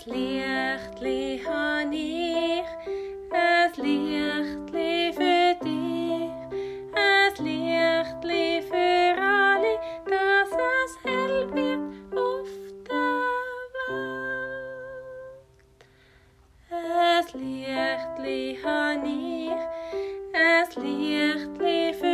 Lichtli han ich, es Lichtli für dich, es Lichtli für alle, dass es hell wird auf der Welt. Es Lichtli han ich, es Lichtli für